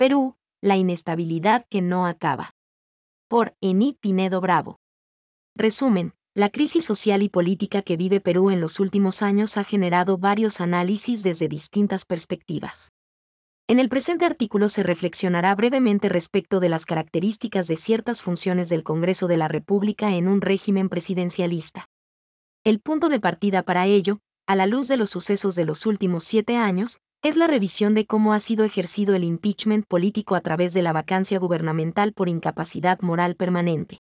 Perú, la inestabilidad que no acaba. Por Eni Pinedo Bravo. Resumen, la crisis social y política que vive Perú en los últimos años ha generado varios análisis desde distintas perspectivas. En el presente artículo se reflexionará brevemente respecto de las características de ciertas funciones del Congreso de la República en un régimen presidencialista. El punto de partida para ello, a la luz de los sucesos de los últimos 7 años, es la revisión de cómo ha sido ejercido el impeachment político a través de la vacancia gubernamental por incapacidad moral permanente.